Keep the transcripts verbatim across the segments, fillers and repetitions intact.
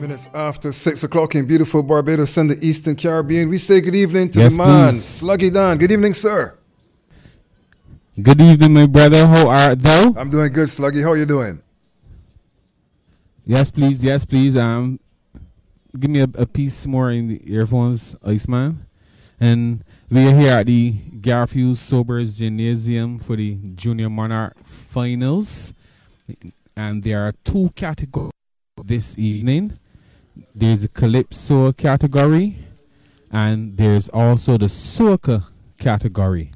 minutes after six o'clock in beautiful Barbados and the Eastern Caribbean. We say good evening to Yes, the man, please. Sluggy Don. Good evening, sir. Good evening, my brother. How art thou? I'm doing good, Sluggy. How you doing? Yes, please. Yes, please. Um, give me a, a piece more in the earphones, Iceman. And we are here at the Garfield Sobers Gymnasium for the Junior Monarch Finals. And there are two categories this evening. There's a Calypso category, and there's also the Soca category.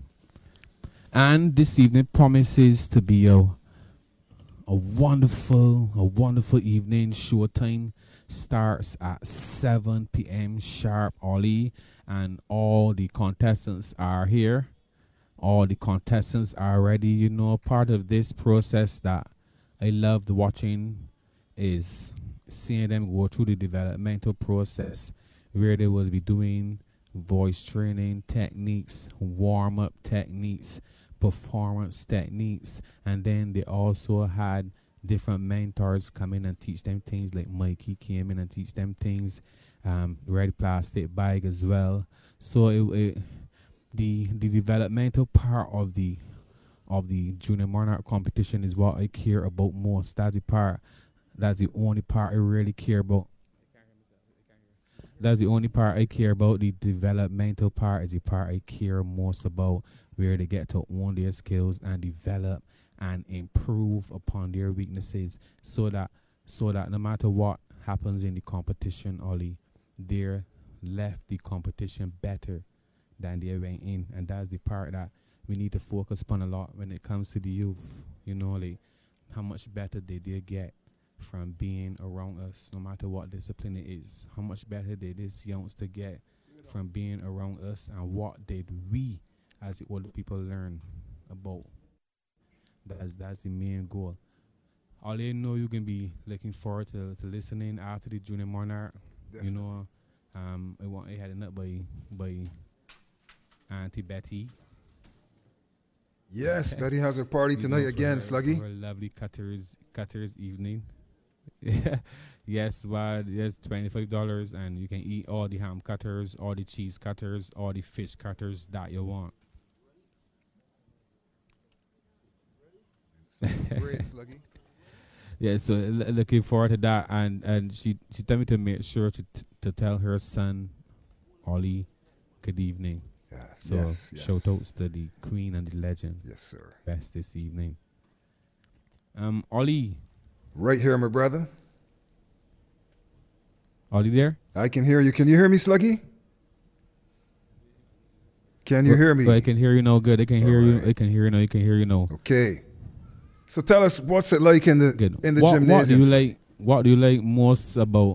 And this evening promises to be a, a wonderful, a wonderful evening. Showtime starts at seven p m sharp, Ollie, and all the contestants are here. All the contestants are ready. You know, part of this process that I loved watching is seeing them go through the developmental process where they will be doing voice training techniques, warm-up techniques, performance techniques, and then they also had different mentors come in and teach them things. Like Mikey came in and teach them things, um, Red Plastic Bag as well. So it, it, the the developmental part of the of the Junior Monarch competition is what I care about most. That's the part. That's the only part I really care about. That's the only part I care about. The developmental part is the part I care most about, where they get to own their skills and develop and improve upon their weaknesses, so that so that no matter what happens in the competition, Ollie, they're left the competition better than they went in. And that's the part that we need to focus on a lot when it comes to the youth. You know, like how much better they did get from being around us, no matter what discipline it is. How much better did this youngster get from being around us, and what did we as the older people learn about? That's that's the main goal. All they know, you can be looking forward to, to listening after the Junior Monarch. Definitely. You know, um, I want I had it up by by Auntie Betty. Yes, Betty has her party tonight again, her, Sluggy. For a lovely Cutter's Cutter's evening. Yes, well, yes, twenty-five dollars, and you can eat all the ham cutters, all the cheese cutters, all the fish cutters that you want. Great, Sluggy. Yeah, so l- looking forward to that, and and she she told me to make sure to t- to tell her son, Ollie, good evening. Yes, so yes, yes. shout outs to the queen and the legend. Yes, sir. Best this evening. Um, Ollie. Right here, my brother. Ollie there? I can hear you. Can you hear me, Sluggy? Can you hear me? So I can hear you now. Good. I can hear right. you. I can hear you now. I can hear you now. Okay. So tell us, what's it like in the Good. in the what, gymnasium? What do you like? What do you like most about?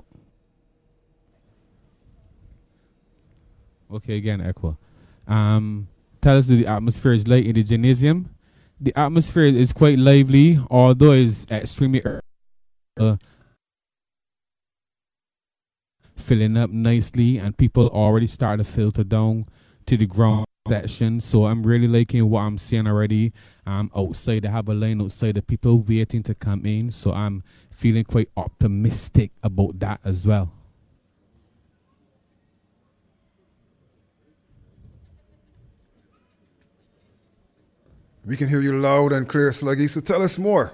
Okay, again, echo. Um, tell us what the atmosphere is like in the gymnasium. The atmosphere is quite lively, although it's extremely uh, filling up nicely, and people already start to filter down to the ground section. So I'm really liking what I'm seeing already. Um, outside, I have a line outside of people waiting to come in, so I'm feeling quite optimistic about that as well. We can hear you loud and clear, Sluggy, so tell us more.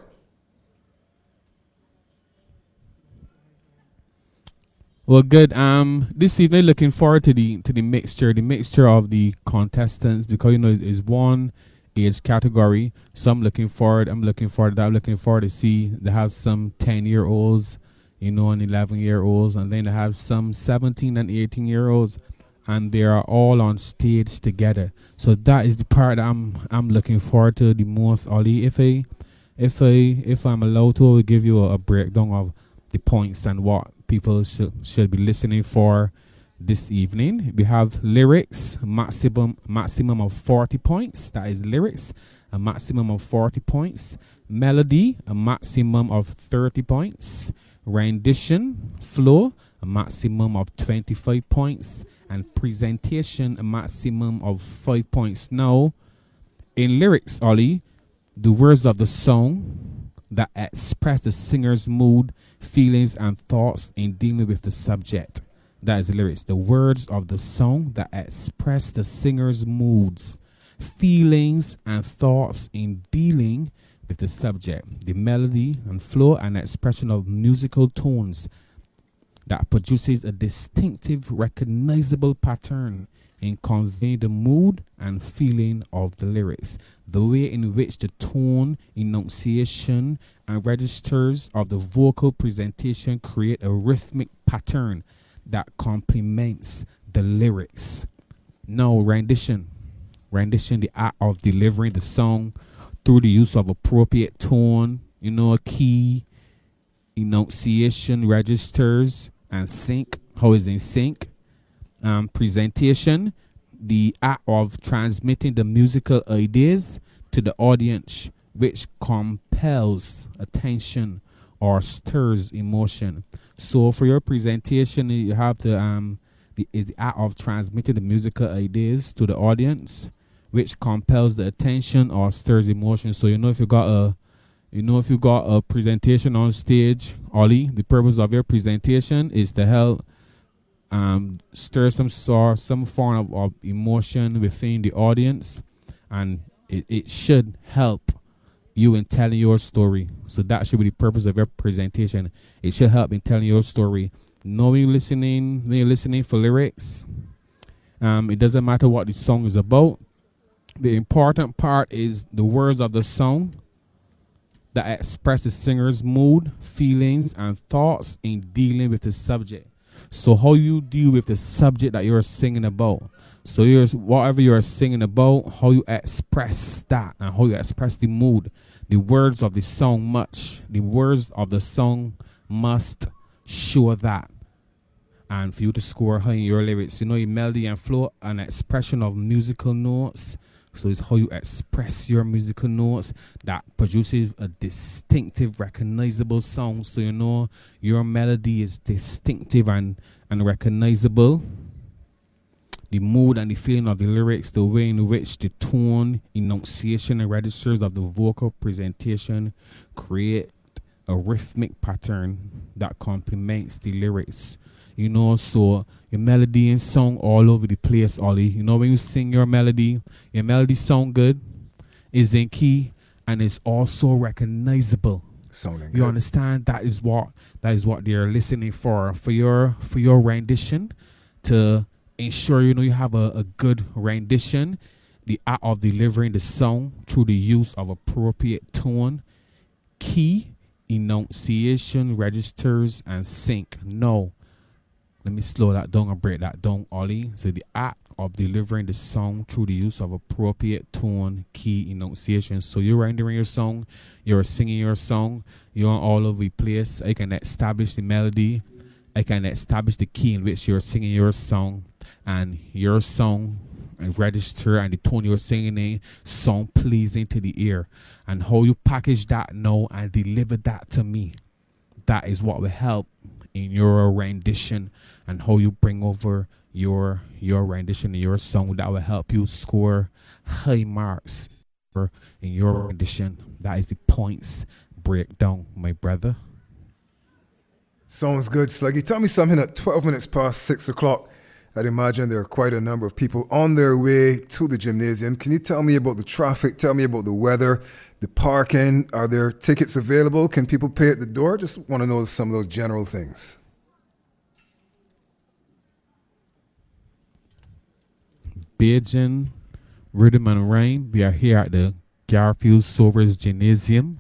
Well, good. Um, this evening, looking forward to the to the mixture, the mixture of the contestants, because you know it's, it's one age category. So I'm looking forward. I'm looking forward to that. I'm looking forward to see they have some ten year olds, you know, and eleven year olds, and then they have some seventeen and eighteen year olds, and they are all on stage together. So that is the part that I'm I'm looking forward to the most, Ollie. If I if I if I'm allowed to, I will give you a, a breakdown of the points and what people should should be listening for this evening. We have lyrics, maximum maximum of forty points. That is lyrics, a maximum of forty points. Melody, a maximum of thirty points. Rendition, flow, a maximum of twenty-five points. And presentation, a maximum of five points. Now, in lyrics, Ollie, the words of the song, that express the singer's mood, feelings, and thoughts in dealing with the subject. That is the lyrics. The words of the song that express the singer's moods, feelings, and thoughts in dealing with the subject. The melody and flow and expression of musical tones that produces a distinctive, recognizable pattern in conveying the mood and feeling of the lyrics. The way in which the tone, enunciation, and registers of the vocal presentation create a rhythmic pattern that complements the lyrics. Now, rendition. Rendition, the act of delivering the song through the use of appropriate tone, you know, a key, enunciation, registers, and sync. How is in sync? Um, presentation, the act of transmitting the musical ideas to the audience, which compels attention or stirs emotion. So for your presentation, you have the um the is the act of transmitting the musical ideas to the audience, which compels the attention or stirs emotion. So you know if you got a you know if you got a presentation on stage, Ollie, the purpose of your presentation is to help um stir some sort some form of, of emotion within the audience, and it, it should help you in telling your story. So that should be the purpose of your presentation. It should help in telling your story. Knowing you're listening, when you're listening for lyrics, um, it doesn't matter what the song is about. The important part is the words of the song that express the singer's mood, feelings, and thoughts in dealing with the subject. So how you deal with the subject that you're singing about. So you're, whatever you're singing about, how you express that and how you express the mood. The words of the song much. The words of the song must show that. And for you to score high in your lyrics, you know, your melody and flow, an expression of musical notes. So it's how you express your musical notes that produces a distinctive, recognizable sound. So you know your melody is distinctive and, and recognizable. The mood and the feeling of the lyrics, the way in which the tone, enunciation, and registers of the vocal presentation create a rhythmic pattern that complements the lyrics. You know, so your melody and song all over the place, Ollie. You know, when you sing your melody, your melody sound good, is in key, and it's also recognizable. Sounding you good. understand? That is what that is what they're listening for. For your for your rendition, to ensure you know you have a, a good rendition, the act of delivering the song through the use of appropriate tone, key, enunciation, registers, and sync. No. Let me slow that down and break that down, Ollie. So the act of delivering the song through the use of appropriate tone, key, enunciation. So you're rendering your song, you're singing your song, you're all over the place. I can establish the melody, I can establish the key in which you're singing your song, and your song and register and the tone you're singing in sound pleasing to the ear. And how you package that now and deliver that to me, that is what will help in your rendition, and how you bring over your your rendition and your song. That will help you score high marks in your rendition. That is the points breakdown, my brother. Sounds good, Sluggy. Tell me something at twelve minutes past six o'clock. I'd imagine there are quite a number of people on their way to the gymnasium. Can you tell me about the traffic? Tell me about the weather, the parking. Are there tickets available? Can people pay at the door? Just want to know some of those general things. Bajan, Rhythm and Rain. We are here at the Garfield Sobers Gymnasium,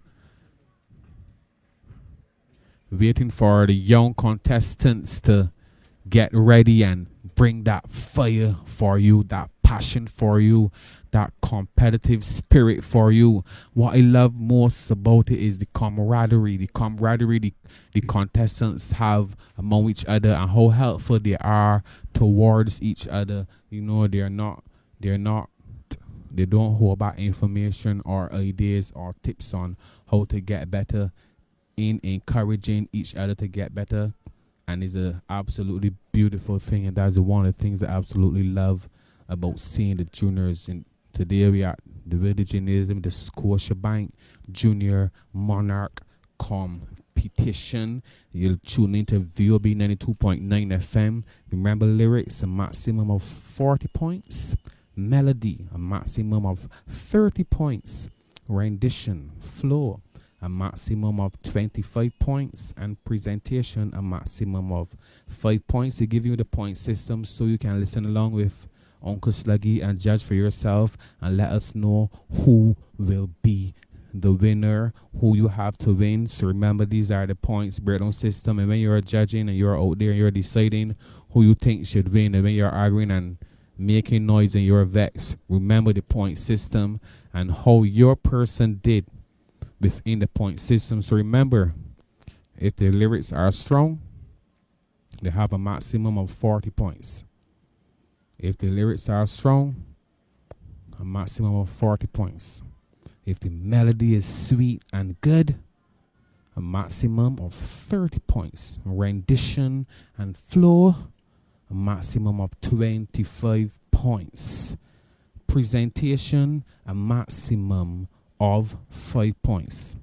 waiting for the young contestants to get ready and bring that fire for you, that passion for you, that competitive spirit for you. What I love most about it is the camaraderie, the camaraderie the, the contestants have among each other, and how helpful they are towards each other. You know, they're not, they're not, they don't hold back information or ideas or tips on how to get better, in encouraging each other to get better. And it's an absolutely beautiful thing, and that's one of the things I absolutely love about seeing the juniors. And today we are the Village Gymnasium, the Scotiabank Junior Monarch competition. You'll tune into V O B ninety-two point nine F M. Remember lyrics, a maximum of forty points. Melody, a maximum of thirty points. Rendition, flow, a maximum of twenty-five points. And presentation, a maximum of five points. They give you the point system so you can listen along with Uncle Sluggy and judge for yourself and let us know who will be the winner, who you have to win. So remember, these are the points breakdown system, and when you're judging and you're out there and you're deciding who you think should win, and when you're arguing and making noise and you're vexed, remember the point system and how your person did within the point system. So remember, if the lyrics are strong, they have a maximum of forty points. If the lyrics are strong, a maximum of forty points. If the melody is sweet and good, a maximum of thirty points. Rendition and flow, a maximum of twenty-five points. Presentation, a maximum of five points.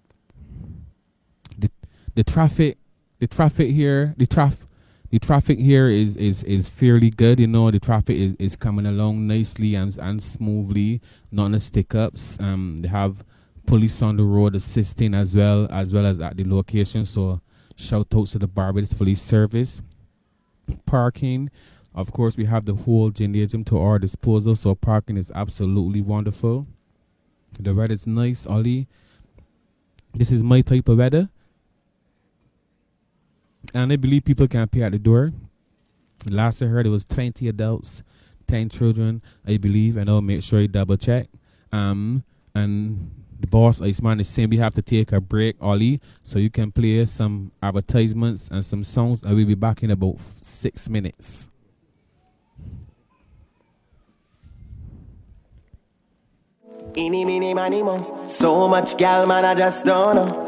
The the traffic, the traffic here, the traffic. The traffic here is, is, is fairly good, you know. The traffic is, is coming along nicely and, and smoothly, not no stick-ups. Um, they have police on the road assisting as well, as well as at the location. So shout out to the Barbados Police Service. Parking, of course, we have the whole gymnasium to our disposal, so parking is absolutely wonderful. The weather is nice, Ollie. This is my type of weather. And I believe people can pay at the door. Last I heard, it was twenty adults, ten children, I believe. And I'll make sure you double check. Um, and the boss, Iceman, is saying we have to take a break, Ollie, so you can play some advertisements and some songs. And we'll be back in about six minutes. Eeny, meeny, miny, mo. So much gal, man, I just don't know.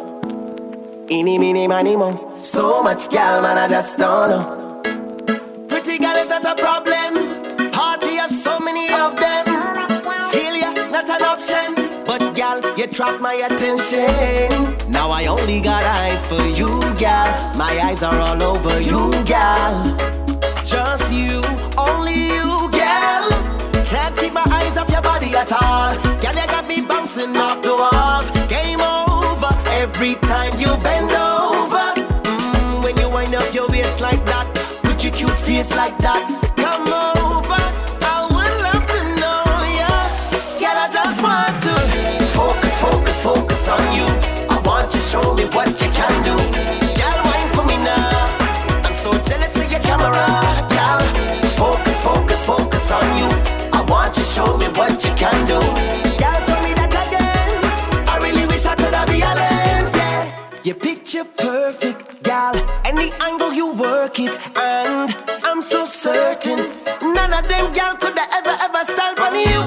Eeny, meeny, miny, mo. So much gal, man, I just don't know. Pretty gal is not a problem. Party have so many of them. Failure, not an option. But gal, you trap my attention. Now I only got eyes for you, gal. My eyes are all over you, gal. Just you, only you, gal. Can't keep my eyes off your body at all. Gal, you got me bouncing off the walls. Game over every time you bend over. Mm, when you wind up your waist like that, with your cute face like that, come over. I would love to know ya. Gal, I just want to focus, focus, focus on you. I want you to show me what you can do. Gal, wine for me now. I'm so jealous of your camera. Gal, focus, focus, focus on you. I want you to show me what you can do. Gal, show me that again. I really wish I could have be a lens, yeah. You picture perfect, gal. Any angle you work it, and I'm so certain none of them gal could have ever, ever style from you.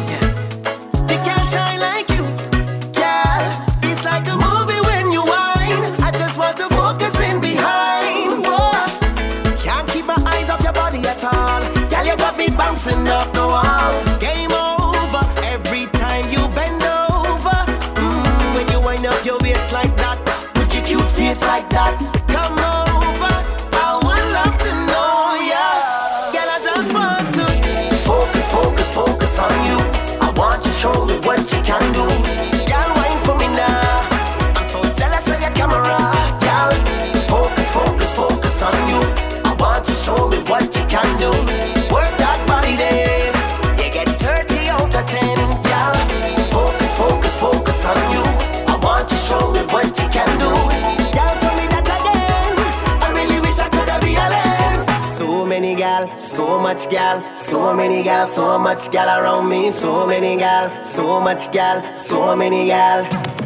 They can't shine like you, gal. It's like a movie when you whine. I just want to focus in behind. Whoa. Can't keep my eyes off your body at all. Gal, you got me bouncing off the walls. It's game over every time you bend over. Mm, when you wind up your waist like that, with your cute face like that, come over. I would love to know ya. Gal, I just want to focus, focus, focus on you. I want you to show me what you can do. Gal, wine for me now. I'm so jealous of your camera. Gal, focus, focus, focus on you. I want you to show me what you can do. Work that body then. You get thirty out of ten. Gal, focus, focus, focus on you. I want you to show me what you can do. Gal, show me that again. I really wish I could have been a lens. So many gal, so much gal, so many gal, so much gal around me. So many gal, so much gal, so many gal.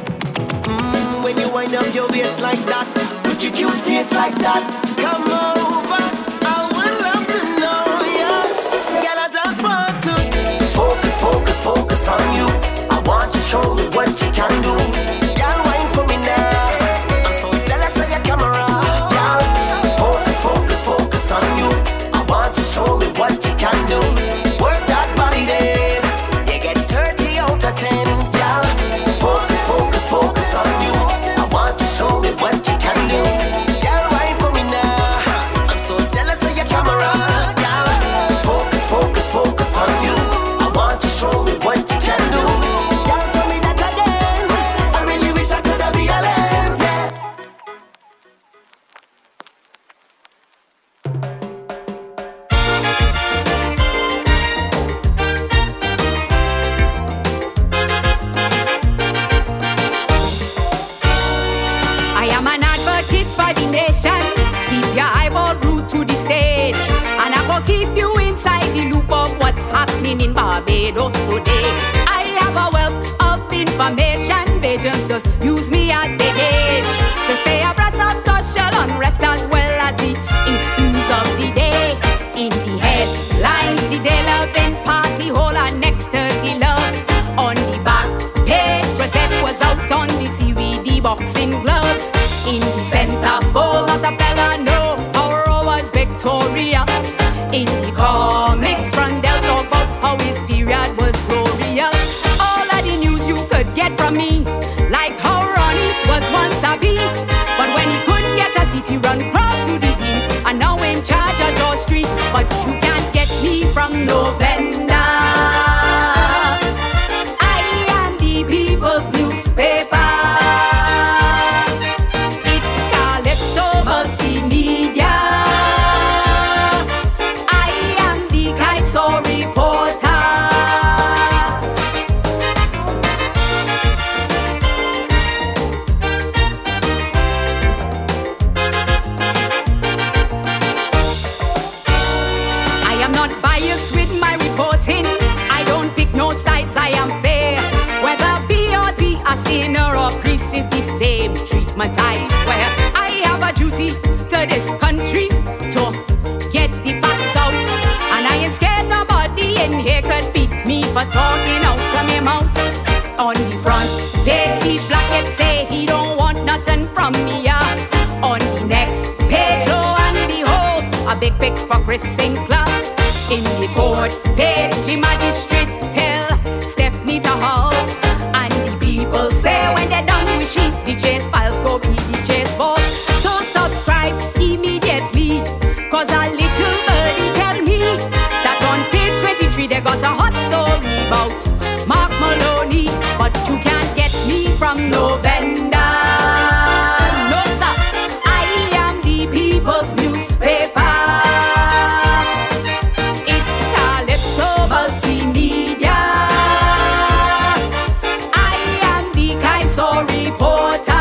Mm, when you wind up your waist like that, with your cute face like that, come over. I would love to know ya. Gal, I just want to focus, focus, focus on you. I want you to show me what you can do. Gal, wine for me now. I'm so jealous of your camera. Gal, focus, focus, focus on you. I want you to show me what you can do. Work that body then. You get thirty out of ten. en route to the stage, and I go keep you inside the loop of what's happening in Barbados today. I have a wealth of information. Bajans just use me as the gauge to stay abreast of social unrest as well as the issues of the day. In the headlines, the day loving party hall and next thirty love. On the back page, Rosette was out on the C V D boxing gloves. In the center bowl, not a fella know our Roe was victorious. In the comics, Rondell talk about how his period was glorious. All of the news you could get from me, like how Ronnie was once a bee, but when he couldn't get a seat, he run cross to the D's, and now in charge of George Street. But you can't get me from November. I am the people's newspaper. It's Calypso Multimedia. I am the Kaiso reporter. I am not biased with my reporting. I don't pick no sides, I am fair. Whether B or D, a sinner or priest is the same treatment, I swear. I have a duty to this country to get the facts out, and I ain't scared nobody in here could beat me for talking out of my mouth. On the front page, Steve Blackett say he don't want nothing from me, yeah. On the next page, lo and behold, a big pic for Chris Sinclair. In the court page, the magistrate tell Stephanie to halt, and the people say when they're done with she, the chase files go be the chase ball. So subscribe immediately, cause a little birdie tell me that on page twenty-three they got a hot story about Mark Maloney, but you can't get me from November. No sir, I am the people's newspaper. It's Calypso Multimedia. I am the Kaiso reporter.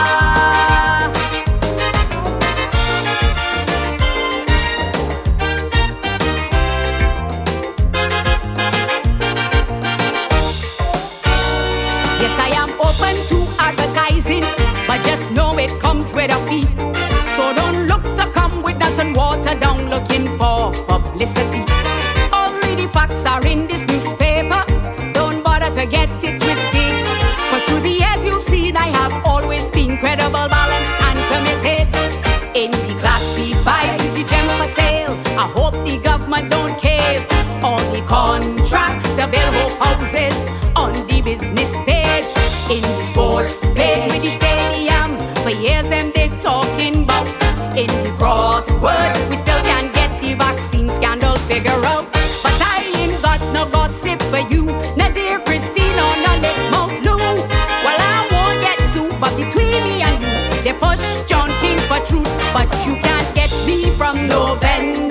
Yes, I am open to advertising, but just know it comes with a fee. So don't look to come with nothing watered down looking for publicity. Already facts are in this newspaper, don't bother to get it twisted. Cause through the years you've seen I have always been credible, balanced and committed. In the classified city gem for sale, I hope the government don't cave. All the contracts, the bill hope houses on the business page. In the sports page with the stadium, for years them they talking about. In the crossword, we still can't get the vaccine scandal figure out. But I ain't got no gossip for you, no dear Christine or no Litmouth Lou. Well, I won't get sued, but between me and you, they push John King for truth. But you can't get me from November.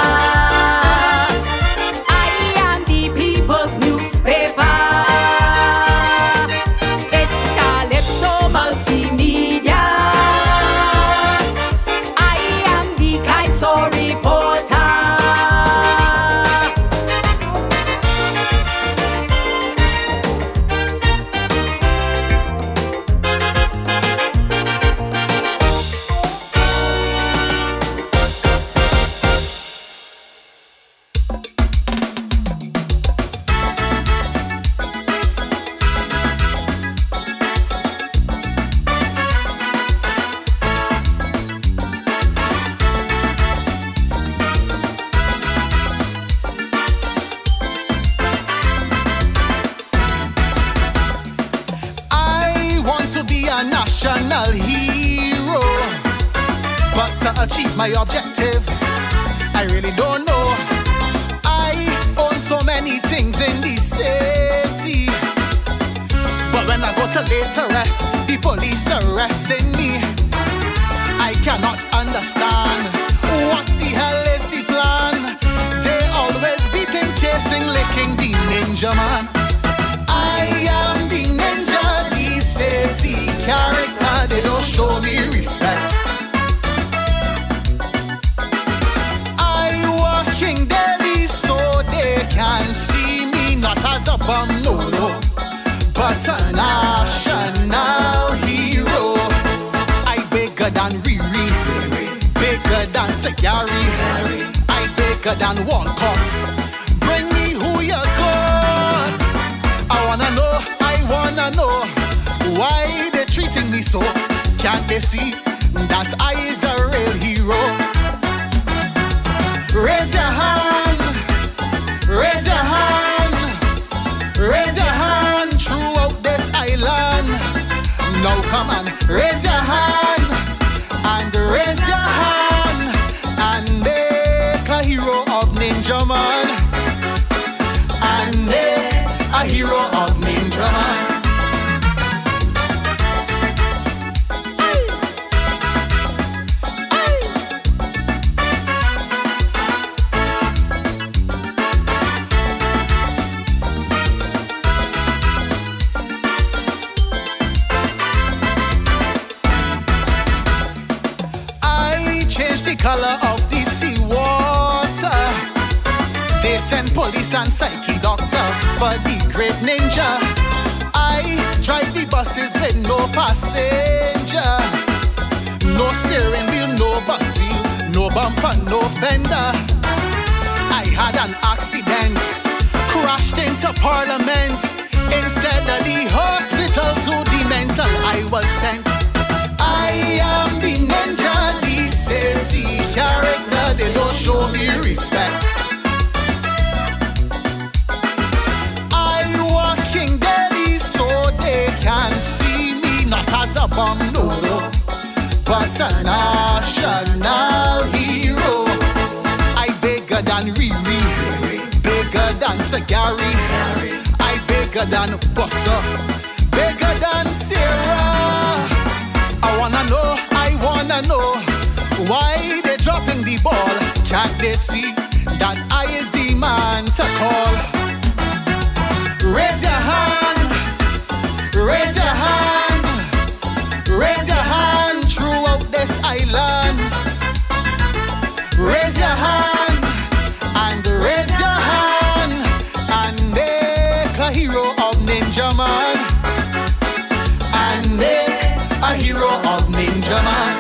I am the people's newspaper. It's Calypso Multimedia. I am the Kaiso reporter. national hero, but to achieve my objective, I really don't know. I own so many things in the city, but when I go to lay to rest, the police arresting me. I cannot understand what the hell is the plan. They always beating, chasing, licking the ninja man. I am the ninja, the city character. They don't show me respect. bomb, no, no, but a national hero. I bigger than Riri, bigger than Sagari, I bigger than Walcott. Bring me who you got. I wanna know, I wanna know why they treating me so. Can't they see that I is a real hero? Raise your hand, raise your hand, raise your hand throughout this island. Now come on, raise your hand and raise your hand and make a hero of Ninja Man. And make a hero of Ninja Man. Color of the sea water. They send police and psyche doctor for the great ninja. I drive the buses with no passenger, no steering wheel, no bus wheel, no bumper, no fender. I had an accident, crashed into Parliament. Instead of the hospital to the mental, I was sent. I am the ninja, the city character. They don't show me respect. I walking daily so they can see me not as a bomb, no, no, but a national hero. I bigger than Riri, bigger than Sagari, I bigger than Bossa, bigger than Sarah. I wanna know, I wanna know why they dropping the ball. Can't they see that I is the man to call? Raise your hand, raise your hand, raise your hand throughout this island. Raise your hand and raise your hand and make a hero of Ninja Man. And make a hero of Ninja Man.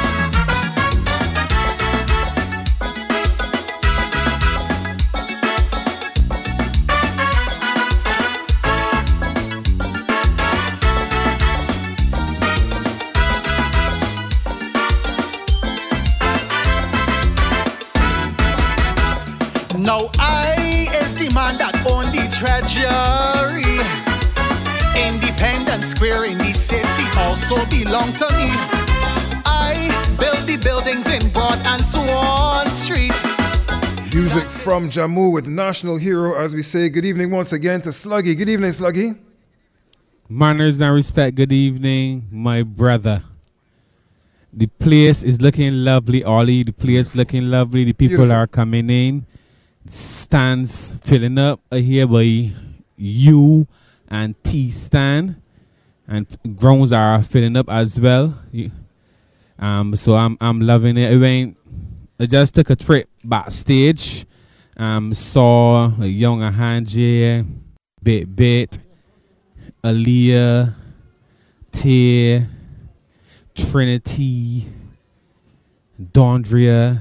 Now I is the man that own the treasury. Independence Square in the city also belong to me. I build the buildings in Broad and Swan Street. Music from Jammu with National Hero as we say good evening once again to Sluggy. Good evening, Sluggy. Manners and respect, good evening, my brother. The place is looking lovely, Ollie. The place looking lovely. The people Beautiful. are coming in. Stands filling up here by you and T stand, and grounds are filling up as well. Um, so I'm I'm loving it. I went, I just took a trip backstage. Um, saw a young Ahanje, Bit Bit, Aaliyah, Tear, Trinity, Dondria,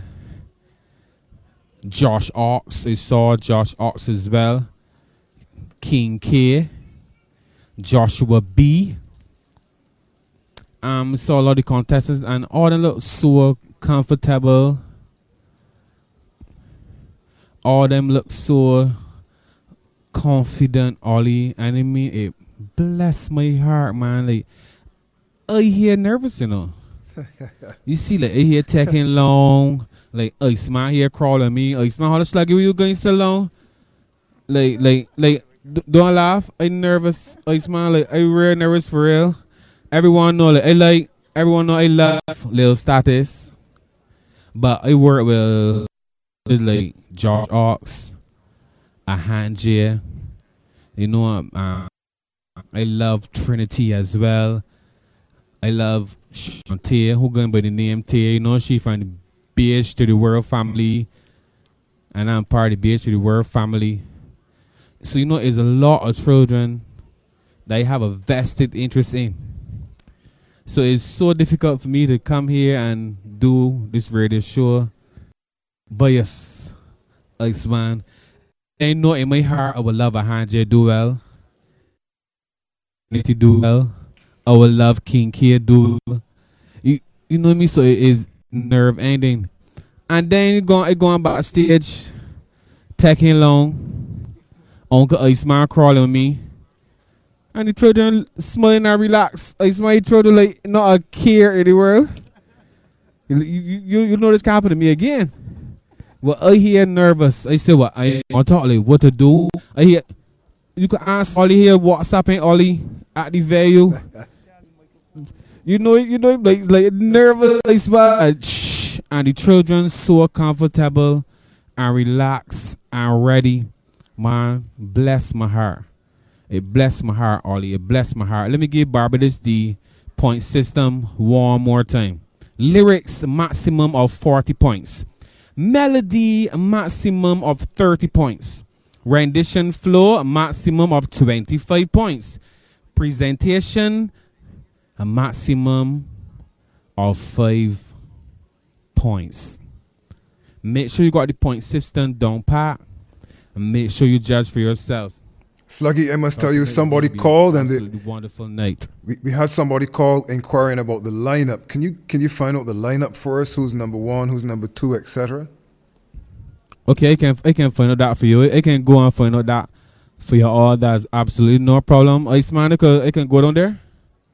Josh Ox. I saw Josh Ox as well. King K, Joshua B. Um, saw a lot of the contestants and all them look so comfortable. All them look so confident, Ollie. And I mean, it bless my heart, man. Like, I hear nervous, you know. You see, like, I hear taking long. Like, Ice Man here crawling me. Ice Man, how the sluggy were you going so long? Like, like, like, d- don't laugh. I nervous, Ice Man. Like, I real nervous for real. Everyone know, like, I like, everyone know I love Lil Status. But I work with, with like, George Ox, Ahanje. You know, um, I love Trinity as well. I love Shantae, who going by the name Tay. You know, she from the B H to the World family. And I'm part of the B H to the World family. So you know, there's a lot of children that I have a vested interest in. So it's so difficult for me to come here and do this radio show. But yes, Iceman, I know in my heart I would love a hand do well. Need to do well. I would love King K do well. You, you know me, so it is nerve ending. And then it going, it going backstage, taking long. Uncle Iceman crawling on me. And the children smiling and relax. Iceman, he tried to like not a care in the world. You, you, you, you know this can happen to me again. Well, I hear nervous. I say what? I want to talk like what to do. I hear, you can ask Ollie here, WhatsApping Ollie at the value. You know, you know, like, like nervous, like, shh, and the children so comfortable and relaxed and ready. Man, bless my heart. It bless my heart, Ollie. It bless my heart. Let me give Barbados the point system one more time. Lyrics, maximum of forty points. Melody, maximum of thirty points. Rendition flow, a maximum of twenty-five points. Presentation, a maximum of five points. Make sure you got the point system down pat, and make sure you judge for yourselves. Sluggy, I must tell you, somebody called and they, wonderful night. We, we had somebody call inquiring about the lineup. Can you can you find out the lineup for us? Who's number one? Who's number two, et cetera? Okay, I can I can find out that for you. I can go and find out that for you all. That's absolutely no problem. Iceman, I could I can go down there.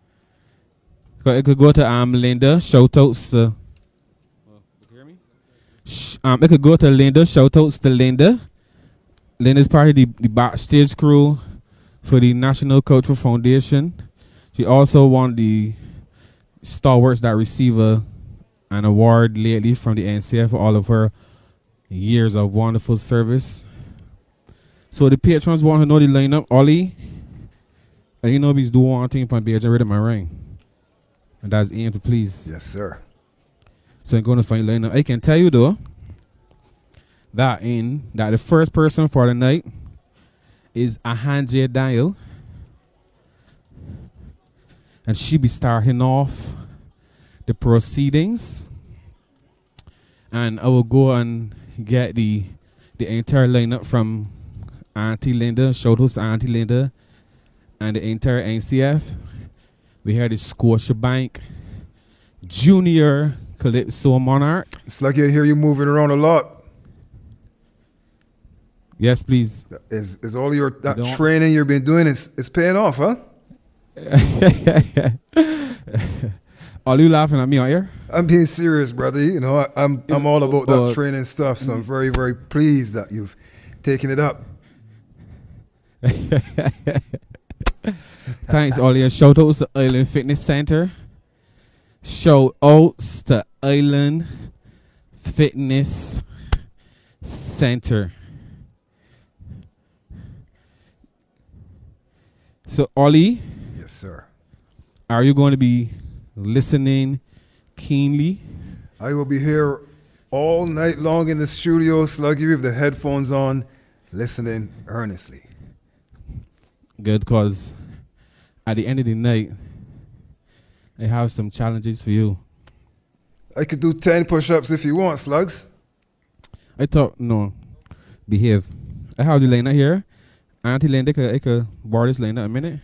I could go to um Linda. Shout outs to. Hear me? Um, I could go to Linda. Shout outs to Linda. Linda's part of the, the backstage crew for the National Cultural Foundation. She also won the stalwarts that receive a, an award lately from the N C F for all of her years of wonderful service. So the patrons want to know the lineup. Ollie, and you know he's doing one thing upon being rid of my ring. And that's aim to please. Yes, sir. So I'm going to find lineup. I can tell you though, that in that the first person for the night is Ahanje Daniel, and she be starting off the proceedings, and I will go and get the the entire lineup from Auntie Linda. Shout out to Auntie Linda and the entire N C F. We had the Scotiabank Junior Calypso Monarch. It's like I hear you moving around a lot. Yes, please. Is is all your that training you've been doing is is paying off, huh? Are you laughing at me out here? I'm being serious, brother. You know, I, I'm I'm all about that uh, training stuff, so I'm very very pleased that you've taken it up. Thanks, Ollie. Shout outs to Island Fitness Center. Shout outs to Island Fitness Center. So, Ollie. Yes, sir. Are you going to be listening keenly? I will be here all night long in the studio, Sluggy, with the headphones on, listening earnestly. Good, because at the end of the night, I have some challenges for you. I could do ten push-ups if you want, Slugs. I thought, no, behave. I have the Lena here. Auntie Linda, I could, I could borrow this Lena a minute.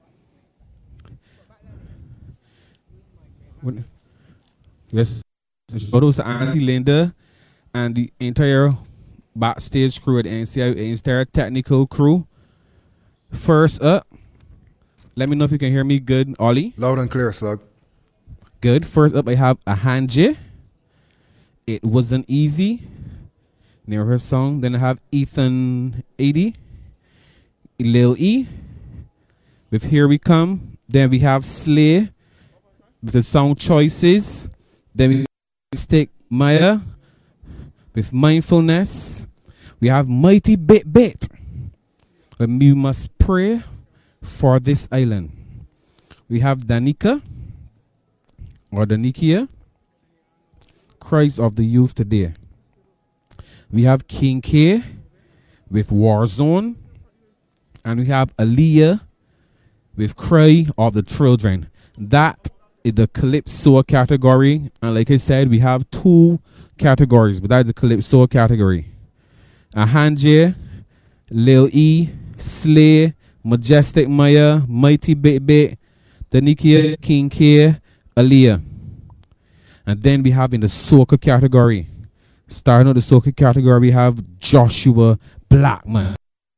What? Yes. Photos to Auntie Linda and the entire backstage crew at the N C I, entire technical crew. First up, let me know if you can hear me good, Ollie. Loud and clear, Slug. Good. First up, I have Ahanje. It Wasn't Easy. Near her song. Then I have Ethan eighty. Lil E. With Here We Come. Then we have Slay. With the song Choices. Then we Stick Maya. With Mindfulness. We have Mighty Bit Bit. And We Must Pray for This Island. We have Danica. Or Danikia. Christ of the Youth Today. We have King K with Warzone. And we have Aaliyah with Cry of the Children. That is the Calypso category. And like I said, we have two categories, but that's the Calypso category. Ahanje, Lil E, Slay, Majestic Maya, Mighty Bit Bit, Danikia, King K, Aaliyah. And then we have in the soca category, starting out the soca category, we have Joshua Blackman,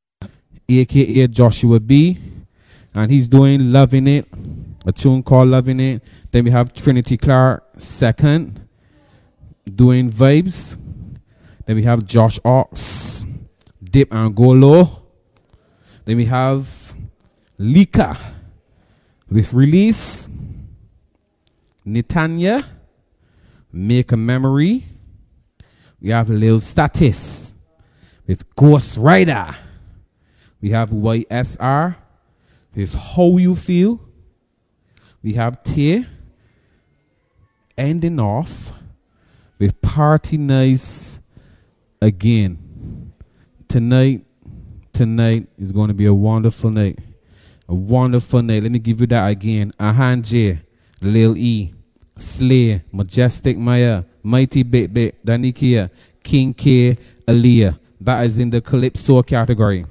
aka Joshua B, and he's doing Loving It, a tune called Loving It. Then we have Trinity Clark second, doing Vibes. Then we have Josh Ox, Dip and Go Low. Then we have Lika with Release, Netanya, Make a Memory. We have Lil Status with Ghost Rider. We have Y S R with How You Feel. We have Tay ending off with Party Nice again. Tonight, tonight is going to be a wonderful night. A wonderful night. Let me give you that again. Ahanje, Lil E, Slay, Majestic Maya, Mighty Bit Bit, Danikia, King K, Aaliyah. That is in the Calypso category.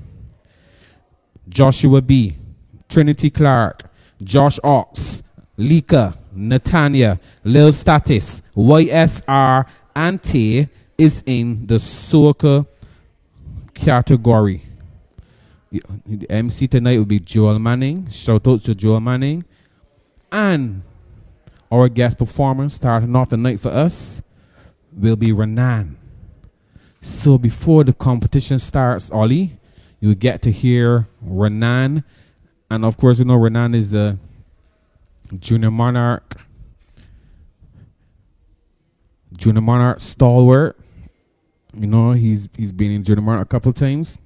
Joshua B, Trinity Clark, Josh Ox, Lika, Netanya, Lil Status, Y S R, and Tay is in the soca category. The M C tonight will be Joel Manning. Shout out to Joel Manning. And our guest performer starting off the night for us will be Renan. So before the competition starts, Ollie, you get to hear Renan. And of course, you know Renan is the Junior Monarch. Junior Monarch stalwart. You know, he's he's been in Junior Monarch a couple times.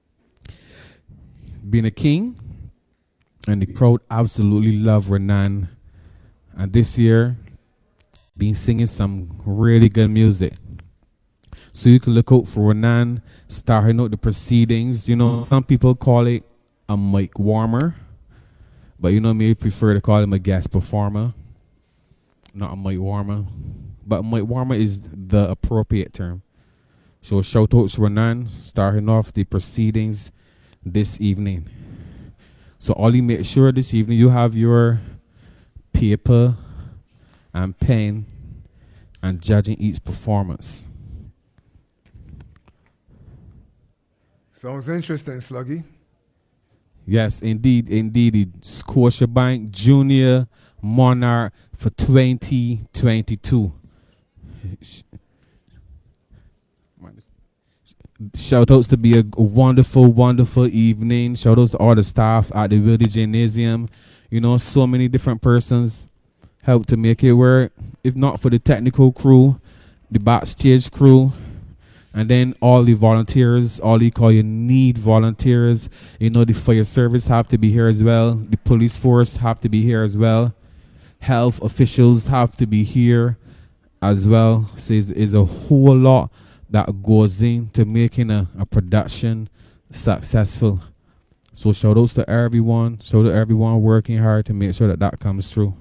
Being a king. And the crowd absolutely love Renan. And this year, been singing some really good music. So you can look out for Renan starting out the proceedings. You know, some people call it a mic warmer. But you know me, prefer to call him a guest performer. Not a mic warmer. But a mic warmer is the appropriate term. So shout out to Renan starting off the proceedings this evening. So Ollie, make sure this evening you have your paper and pen and judging each performance. Sounds interesting, Sluggy. Yes, indeed, indeed. The Scotiabank Junior Monarch for twenty twenty-two. Shout outs to be a wonderful, wonderful evening. Shout outs to all the staff at the Wilde Gymnasium. You know, so many different persons helped to make it work. If not for the technical crew, the backstage crew, and then all the volunteers, all you call you need volunteers. You know, the fire service have to be here as well. The police force have to be here as well. Health officials have to be here as well. So it's, it's a whole lot that goes into making a, a production successful. So shout outs to everyone. Shout out to everyone working hard to make sure that that comes through.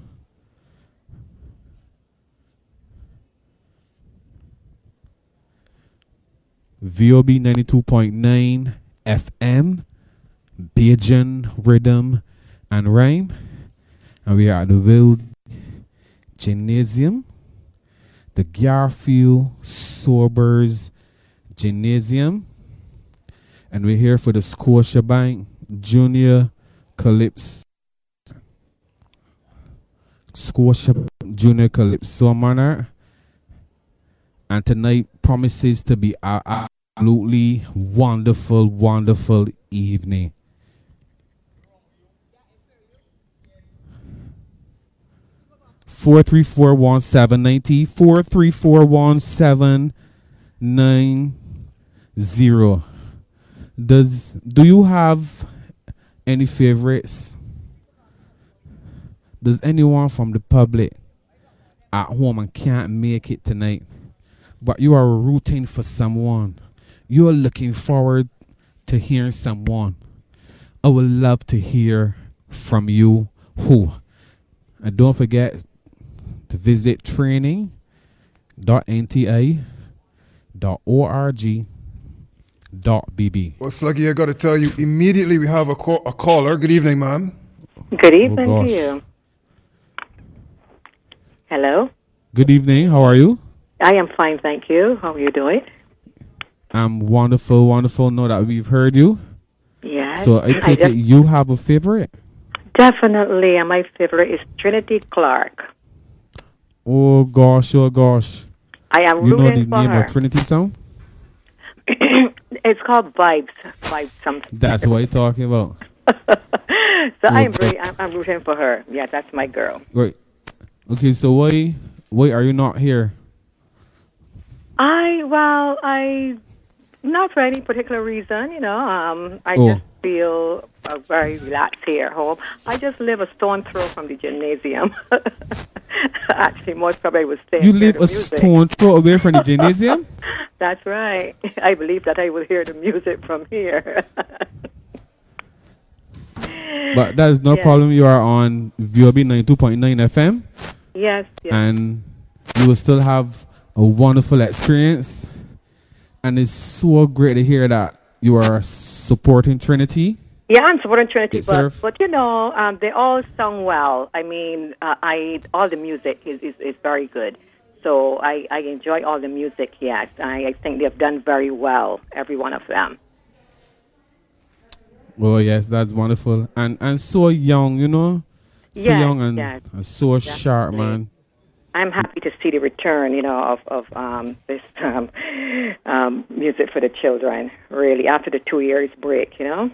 V O B ninety-two point nine F M, Bajan Rhythm and Rhyme. And we are at the Wilde Gymnasium, the Garfield Sobers Gymnasium. And we're here for the Scotiabank Junior Calypso Scotia Junior Calypso Monarch. And tonight promises to be an absolutely wonderful, wonderful evening. Four three four one seven ninety four three four one seven nine zero. Does do you have any favorites? Does anyone from the public at home and can't make it tonight, but you are rooting for someone? You are looking forward to hearing someone, I would love to hear from you. Who? And don't forget to visit training dot n t a dot org dot b b. Well, Sluggy, I got to tell you, immediately we have a, call, a caller. Good evening, ma'am. Good evening Oh, to gosh. you. Hello? Good evening. How are you? I am fine, thank you. How are you doing? I'm wonderful, wonderful. Know that we've heard you. Yes. So I take just- it you have a favorite? Definitely, and my favorite is Trinity Clark. Oh gosh, oh gosh. I am You know rooting the for name her. of Trinity song? It's called Vibes. Vibes something. That's what you're talking about. So I'm, Well, really, I'm, I'm rooting for her. Yeah, that's my girl. Right. Okay, so why why are you not here? I, well, I, not for any particular reason, you know. Um, I Oh. just feel uh, very relaxed here at home. I just live a stone throw from the gymnasium. Actually, most probably I would stay. You and hear live the a music. stone throw away from the gymnasium? That's right. I believe that I will hear the music from here. But that is no Yes. problem. You are on V O B ninety-two point nine F M yes, yes. and you will still have a wonderful experience. And it's so great to hear that you are supporting Trinity. Yeah, I'm supporting Trinity, Yes, but, sir. but you know, um, they all sung well. I mean, uh, I all the music is, is, is very good. So I, I enjoy all the music, yes. I, I think they've done very well, every one of them. Well, yes, that's wonderful. And and so young, you know? So Yes, young and, yes, and so sharp, definitely. man. I'm happy to see the return, you know, of, of um, this um, um, music for the children, really, after the two years break, you know?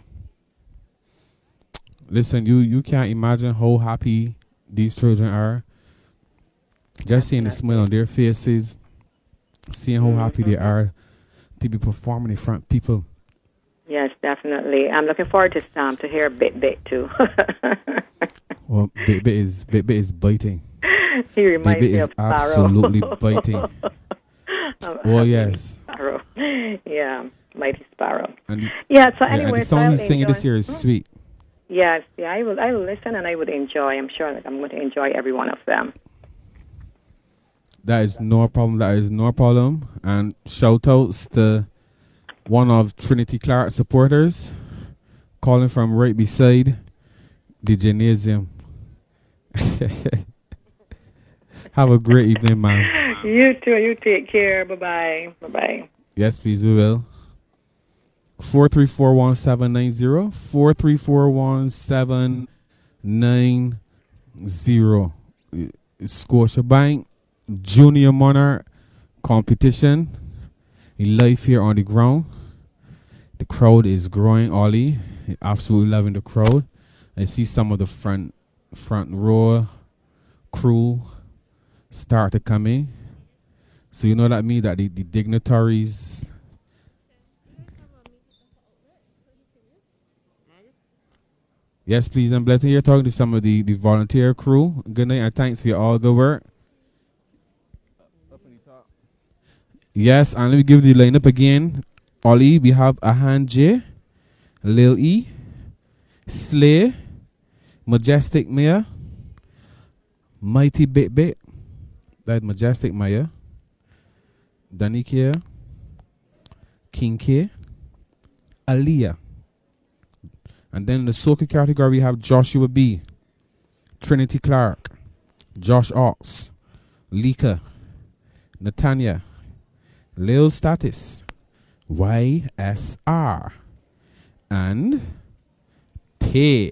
Listen, you, you can't imagine how happy these children are. Just seeing the smile on their faces, seeing how happy they are to be performing in front of people. Yes, definitely. I'm looking forward to um, to hear Bit Bit, too. Well, Bit Bit is, Bit Bit is biting. He Bit reminds Bit me is of Sparrow. absolutely biting. I'm Oh, happy yes. with Sparrow. Yeah, Mighty Sparrow. And the, Yeah, so yeah, and anyway, the song so he's I'll singing this enjoy- year is sweet. Yes, yeah, I will. I will listen and I would enjoy. I'm sure that I'm going to enjoy every one of them. That is no problem. That is no problem. And shout outs to one of Trinity Clark supporters calling from right beside the gymnasium. Have a great evening, man. You too. You take care. Bye bye. Bye bye. Yes, please, we will. four three four one seven nine zero. four three four one seven nine zero. Scotiabank Junior Monarch competition. Live here on the ground. The crowd is growing, Ollie. Absolutely loving the crowd. I see some of the front front row crew start to come in. So you know that means that the, the dignitaries Yes, please. I'm blessed here talking to some of the, the volunteer crew. Good night and thanks for your all good work. Yes, and let me give the lineup again. Ollie, we have Ahan J, Lil E, Slay, Majestic Maya, Mighty Bit Bit, that's Majestic Maya, Danikia, King K, Aliyah. And then in the soca category, we have Joshua B, Trinity Clark, Josh Ox, Lika, Natanya, Lil Status, Y S R, and T.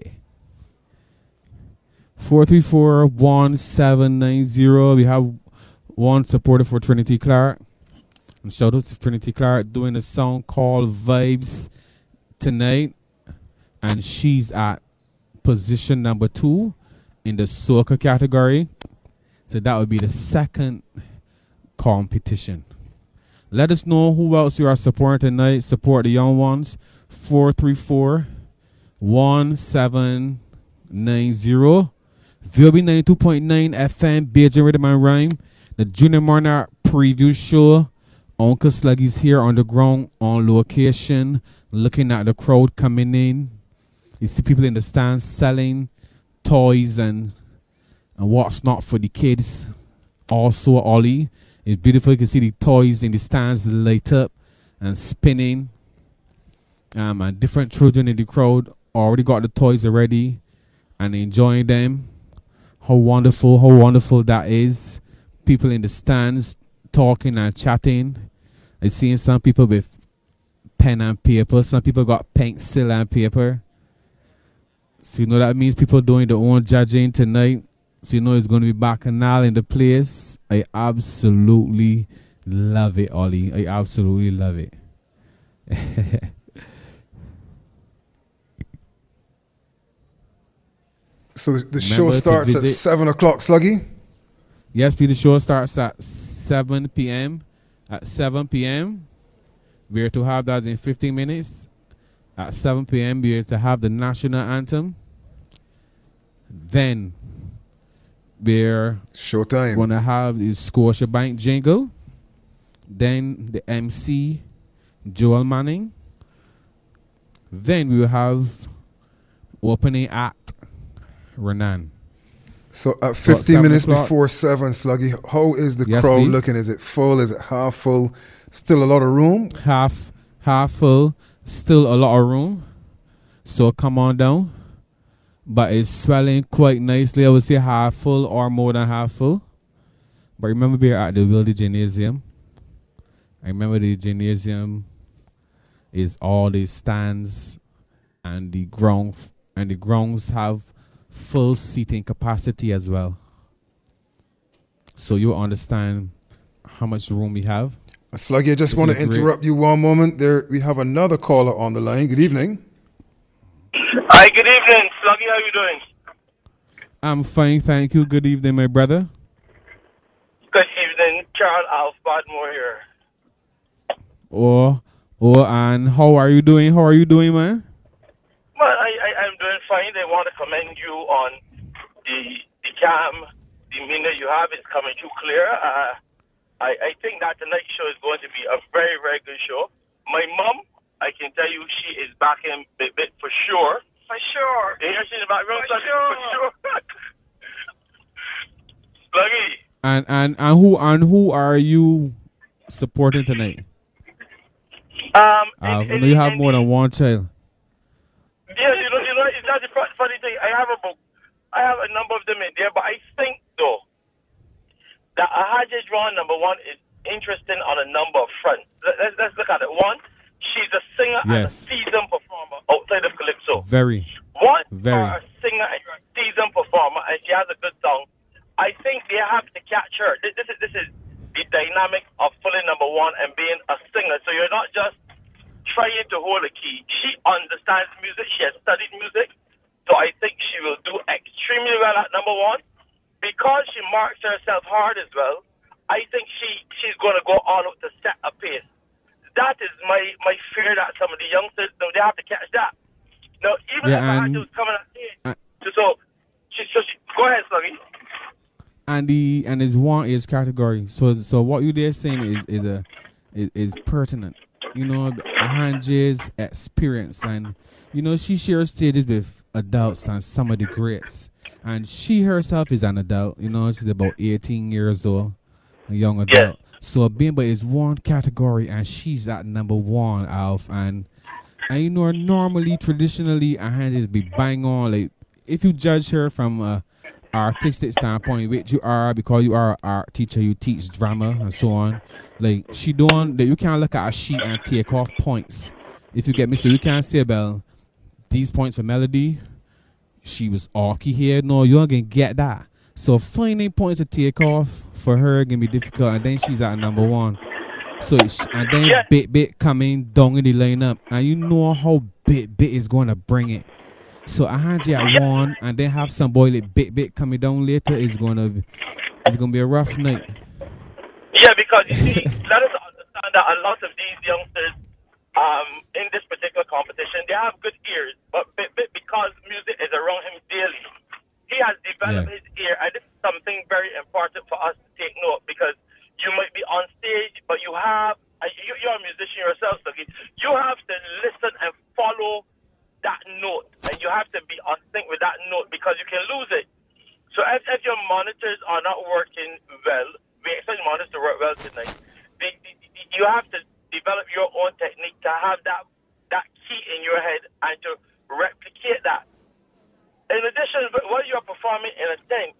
four three four one seven nine zero. We have one supporter for Trinity Clark. And shout out to Trinity Clark doing a song called Vibes tonight. And she's at position number two in the soca category. So that would be the second competition. Let us know who else you are supporting tonight. Support the young ones. four three four one seven nine zero. V O B ninety-two point nine F M, Beijing Rhythm and Rhyme. The Junior Monarch preview show. Uncle Sluggy's here on the ground, on location, looking at the crowd coming in. You see people in the stands selling toys and and what's not for the kids. Also, Ollie, it's beautiful. You can see the toys in the stands light up and spinning. Um, and different children in the crowd already got the toys already and enjoying them. How wonderful, how wonderful that is. People in the stands talking and chatting. I seen some people with pen and paper. Some people got pencil and paper. So you know that means people doing their own judging tonight. So you know it's going to be bacchanal in the place. I absolutely love it, Ollie. I absolutely love it. So the show starts at seven o'clock, Sluggy? Yes, Peter. The show starts at seven p.m. At seven p.m. we are to have that in fifteen minutes. At seven p.m. we are to have the national anthem. Then we're showtime. Going to have the Scotiabank jingle. Then the M C, Joel Manning. Then we will have opening act, Renan. So at fifteen minutes before seven, Sluggy, how is the yes, crowd please. looking? Is it full? Is it half full? Still a lot of room? Half, half full. Still a lot of room. So come on down. But it's swelling quite nicely. I would say half full or more than half full. But remember, we're at the Wilde Gymnasium. I remember the gymnasium is all the stands and the ground, and the grounds have full seating capacity as well. So you understand how much room we have. Sluggy, I just want to interrupt great. you one moment. There, we have another caller on the line. Good evening. Hi, good evening, Sluggy. How you doing? I'm fine, thank you. Good evening, my brother. Good evening, Charles Alf Badmore here. Oh, oh, and how are you doing? How are you doing, man? Well, I, I, I'm doing fine. I want to commend you on the the calm demeanor you have. It's coming too clear. Uh, I, I think that tonight's show is going to be a very, very good show. My mom, I can tell you, she is backing Bit Bit for sure. For sure. You hear she in the background? For sure. For sure. Sluggy. And and and who and who are you supporting tonight? Um, uh, in, in, you have in, more than one child. Yeah, you know, you know, it's not the funny thing. I have a book. I have a number of them in there, but I think though that Ahaja Dwan number one is interesting on a number of fronts. Let's let's look at it. One, she's a singer yes. and a seasoned performer outside of Calypso. Very. One, very. For a singer and a seasoned performer, and she has a good song. I think they have to catch her. This, this is this is the dynamic of fully number one and being a singer. So you're not just trying to hold a key. She understands music. She has studied music. So I think she will do extremely well at number one. Because she marks herself hard as well, I think she, she's going to go all out to set a pace. That is my, my fear that some of the youngsters, they have to catch that. Now, even yeah, if I was coming at me, uh, so, she, so she, go ahead, Sluggy. And the and his one is category. So so what you there saying is is a is, is pertinent. You know, Ahanja's experience, and you know she shares stages with adults and some of the greats. And she herself is an adult. You know, she's about eighteen years old, a young adult. Yes. So Bimba is one category, and she's at number one, Alf. And and you know, normally traditionally Ahanja's be bang on. Like if you judge her from a artistic standpoint, which you are because you are an art teacher, you teach drama and so on. Like she doing that, you can't look at a sheet and take off points. If you get me, so you can't say about these points for melody. She was orky here. No, you're gonna get that. So finding points to take off for her gonna be difficult, and then she's at number one. So and then yeah. Bit Bit coming down in the lineup, and you know how Bit Bit is gonna bring it. So Ahanja at yeah. one, and then have some boy like Bit Bit coming down later. Is gonna be, it's gonna be a rough night. Yeah, because you see, let us understand that a lot of these youngsters, um, in this particular competition, they have good ears, but Bit Bit, because music is around him daily, he has developed yeah. his ear, and this is something very important for us to take note, because you might be on stage, but you have, you, you're a musician yourself, so you have to listen and follow that note, and you you have to be on sync with that note because you can lose it. So if, if your monitors are not working well, we expect monitors to work well tonight. The, the, the, you have to develop your own technique to have that that key in your head and to replicate that. In addition, when you're performing in a thing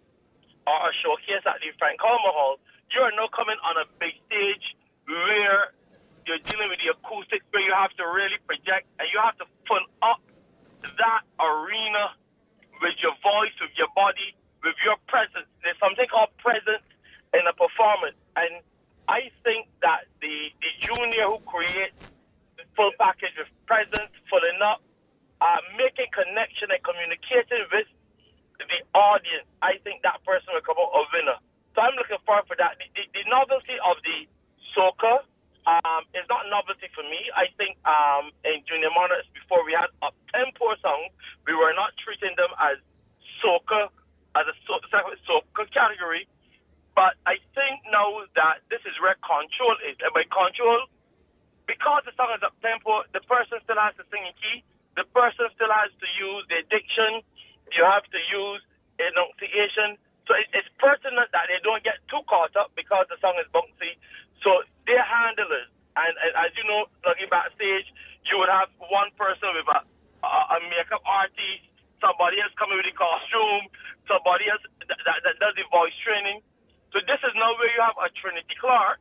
or a showcase at the Frank Coleman Hall, you are now coming on a big stage where you're dealing with the acoustics, where you have to really project and you have to fill up that arena with your voice, with your body, with your presence. There's something called presence in a performance. And I think that the, the junior who creates the full package with presence, filling up, uh, making connection and communicating with the audience, I think that person will come out a winner. So I'm looking forward for that. The, the, the novelty of the soca um, is not novelty for me. I think um, in Junior Monarchs before we had up-tempo songs, we were not treating them as soca, as a so, soca category. But I think now that this is where control is. And by control, because the song is up-tempo, the person still has to sing in key. The person still has to use their diction. You have to use enunciation. So it, it's pertinent that they don't get too caught up because the song is bouncy. So they're handlers. And, and as you know, looking backstage, you would have one person with a, a, a makeup artist, somebody else coming with the costume, somebody else that, that, that does the voice training. So this is now where you have a Trinity Clark.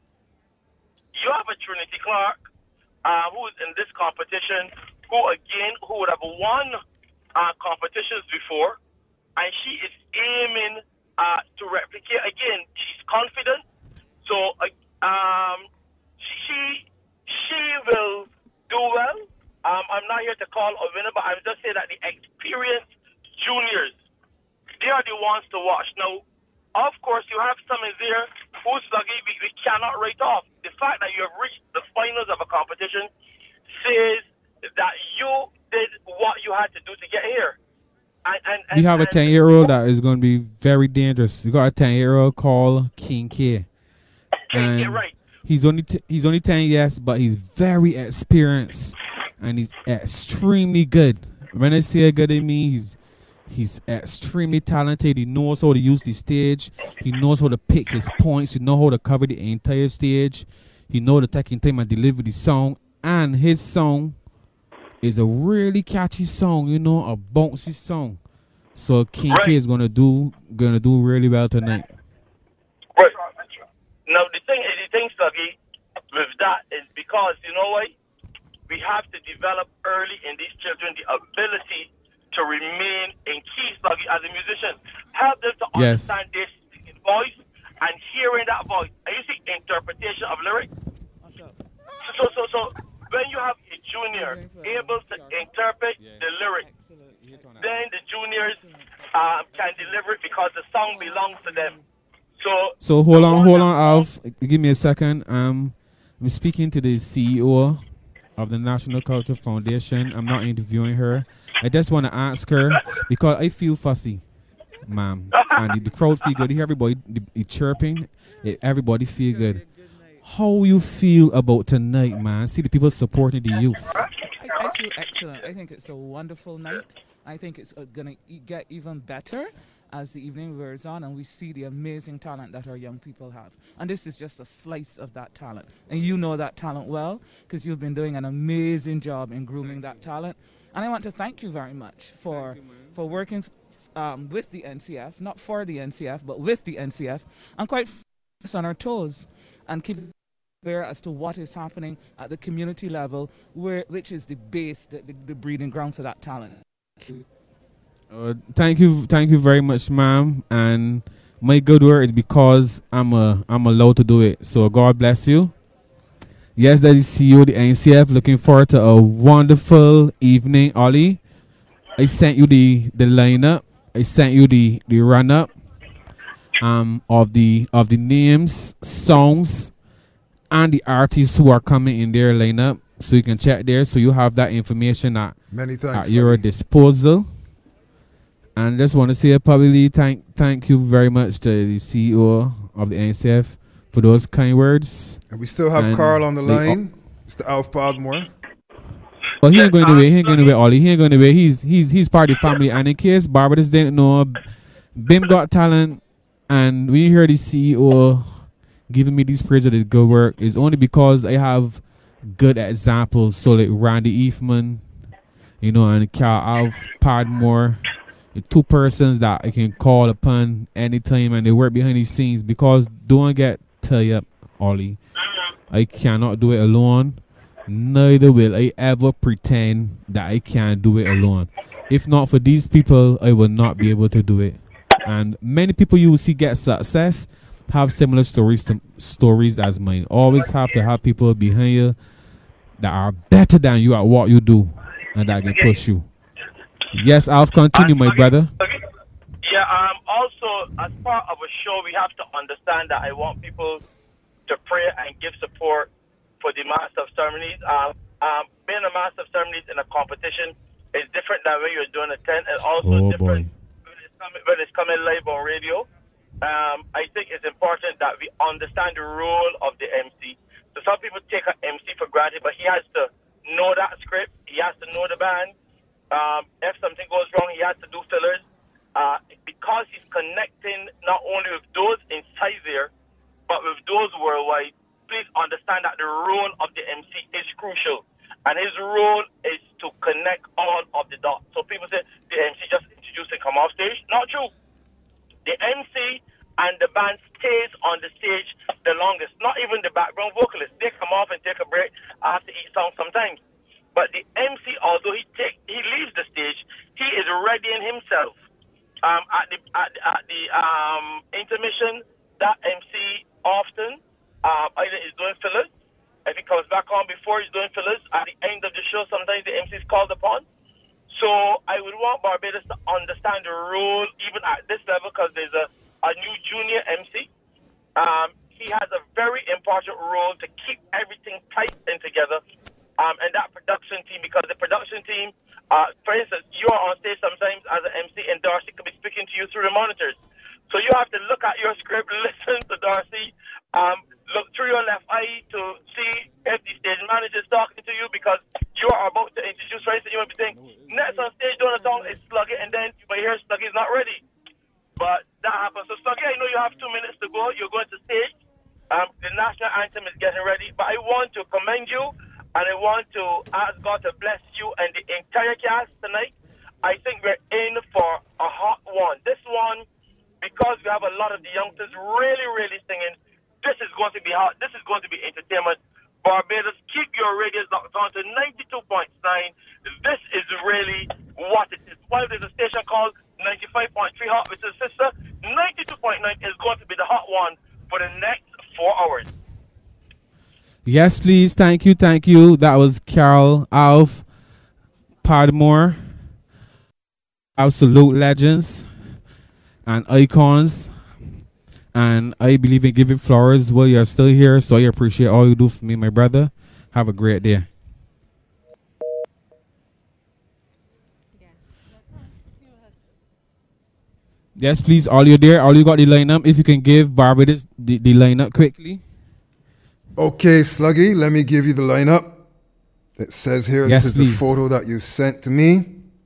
You have a Trinity Clark uh, who is in this competition, who again, who would have won uh, competitions before, and she is aiming uh, to replicate. Again, she's confident. So uh, um, she she will do well. Um, I'm not here to call a winner, but I'm just saying that the experienced juniors, they are the ones to watch. Now, of course, you have some in there who's lucky we, we cannot write off. The fact that you have reached the finals of a competition says that you did what you had to do to get here. And, and, and, we have a ten-year-old that is going to be very dangerous. We got a ten-year-old called King K. And yeah, right. He's only t- he's only ten, yes, but he's very experienced and he's extremely good. When I say good, I mean he's he's extremely talented. He knows how to use the stage. He knows how to pick his points. He knows how to cover the entire stage. He knows to take in time and deliver the song. And his song is a really catchy song, you know, a bouncy song. So King right. K is gonna do gonna do really well tonight. Right. Now the thing is, the thing, Sluggy, with that is because you know what, we have to develop early in these children the ability to remain in key, Sluggy, as a musician. Help them to yes. understand their voice and hearing that voice. And you see interpretation of lyrics. So, so, so when you have a junior able to interpret the lyrics, then the juniors uh, can deliver it because the song belongs to them. So, so hold on, hold on, Alf. Give me a second. Um, I'm speaking to the C E O of the National Culture Foundation. I'm not interviewing her. I just want to ask her because I feel fussy, ma'am. And the, the crowd feel good. Everybody the, the chirping. It, everybody feel good. How you feel about tonight, man? See the people supporting the youth. I, I feel excellent. I think it's a wonderful night. I think it's uh, going to e- get even better as the evening wears on and we see the amazing talent that our young people have. And this is just a slice of that talent. And you know that talent well because you've been doing an amazing job in grooming that talent. And I want to thank you very much for you, for working um, with the N C F, not for the N C F, but with the N C F, and quite f- on our toes and keep aware as to what is happening at the community level, where which is the base, the, the, the breeding ground for that talent. Thank you. Uh, thank you, thank you very much, ma'am. And my good word is because I'm a, I'm allowed to do it. So God bless you. Yes, that is C E O of the N C F. Looking forward to a wonderful evening, Ollie. I sent you the, the lineup. I sent you the, the run up um of the of the names, songs, and the artists who are coming in their lineup. So you can check there. So you have that information at, Many thanks, at your disposal. And just want to say publicly thank thank you very much to the C E O of the N C F for those kind words. And we still have and Carl on the they, line, Mister Alf Podmore. Well, he Yes, ain't going uh, away. He ain't going Sluggy, away, Ollie. He ain't going away. He's he's he's part of the family. And in case Barbados didn't know, Bim got talent, and when you hear the C E O giving me these praise of the good work, is only because I have good examples. So like Randy Eefman, you know, and Carl Alf Padmore, the two persons that I can call upon anytime, and they work behind the scenes. Because don't get tied up, Ollie. I cannot do it alone. Neither will I ever pretend that I can't do it alone. If not for these people, I will not be able to do it. And many people you will see get success have similar stories to stories as mine. Always have to have people behind you that are better than you at what you do and that can push you. Yes, I'll continue, my brother. Yeah, um, also, as part of a show, we have to understand that I want people to pray and give support for the Master of Ceremonies. Um, um, being a Master of Ceremonies in a competition is different than when you're doing a tent, and also Oh, different boy. when it's, coming, when it's coming live on radio. Um, I think it's important that we understand the role of the M C. So some people take an M C for granted, but he has to know that script. He has to know the band. Um, if something goes wrong, he has to do fillers. Uh, because he's connecting not only with those inside there, but with those worldwide, please understand that the role of the M C is crucial. And his role is to connect all of the dots. So people say the M C just introduced and come off stage. Not true. The M C and the band stays on the stage the longest. Not even the background vocalist. They come off and take a break after each song sometimes. But the M C, although he take he leaves the stage, he is readying himself. Um, at the at, at the um, intermission, that M C often uh, either is doing fillers. If he comes back on before he's doing fillers, at the end of the show, sometimes the M C is called upon. So I would want Barbados to understand the role, even at this level, because there's a, a new junior M C. Um, he has a very important role to keep everything tight and together. Um, and that production team, because the production team, uh, for instance, you are on stage sometimes as an M C, and Darcy could be speaking to you through the monitors. So you have to look at your script, listen to Darcy, um, look through your left eye to see if the stage manager is talking to you, because you are about to introduce, for instance, you might be saying, next on stage doing a song is Sluggy, and then you might hear Sluggy is not ready. But that happens. So Sluggy, I know you have two minutes to go. You're going to stage. Um, the national anthem is getting ready. But I want to commend you, and I want to ask God to bless you and the entire cast tonight. I think we're in for a hot one. This one, because we have a lot of the youngsters really, really singing, this is going to be hot. This is going to be entertainment. Barbados, keep your radios locked on to ninety-two point nine. This is really what it is. While there's a station called ninety-five point three Hot with his sister, ninety-two point nine is going to be the hot one for the next four hours. Yes, please. Thank you. Thank you. That was Carol Alf Padmore. Absolute legends and icons. And I believe in giving flowers while you're still here. So I appreciate all you do for me, my brother. Have a great day. Yes, please. All you there. All you got the lineup. If you can give Barbados the, the lineup quickly. Okay, Sluggy, let me give you the lineup. It says here, Yes, this is please. the photo that you sent to me.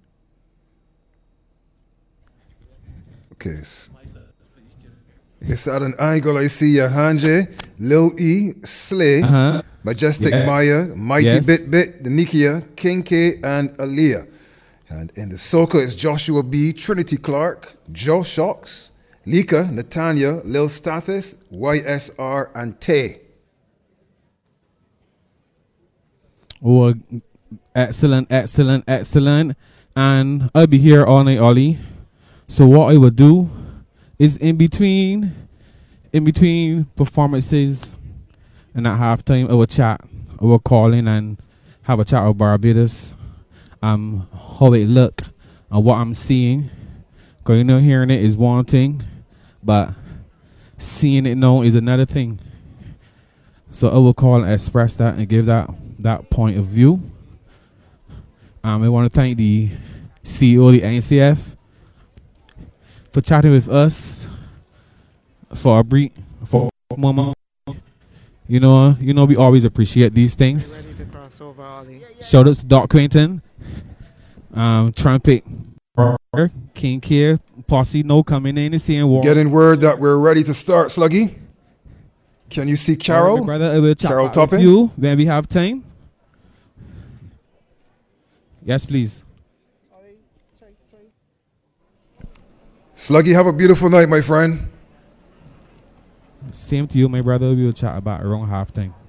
Okay. It's Adam Igor, I see Yahanje, Lil E, Slay, Uh-huh. Majestic Yes. Maya, Mighty Yes. Bit Bit, Danikia, King K, and Aaliyah. And in the soca is Joshua B, Trinity Clark, Joe Shocks, Lika, Natanya, Lil Stathis, Y S R, and Tay. Oh, excellent, excellent, excellent. And I'll be here all night, Ollie. So what I will do is in between, in between performances and at halftime, I will chat. I will call in and have a chat with Barbados. Um, how it look and what I'm seeing. Because you know, hearing it is one thing, but seeing it now is another thing. So I will call and express that and give that that point of view. Um, I want to thank the C E O of the N C F for chatting with us for a brief for a moment. You know, you know, we always appreciate these things. Ready to cross over, Ollie. Shout out to Doc Quentin, um, Trumpet, King Kier, Posse No coming in and seeing war. Getting word that we're ready to start, Sluggy. Can you see Carol? My brother, I will chat Carol back with Toppin? you when we have time. Yes, please. Sluggy, have a beautiful night, my friend. Same to you, my brother. We will chat about around half time.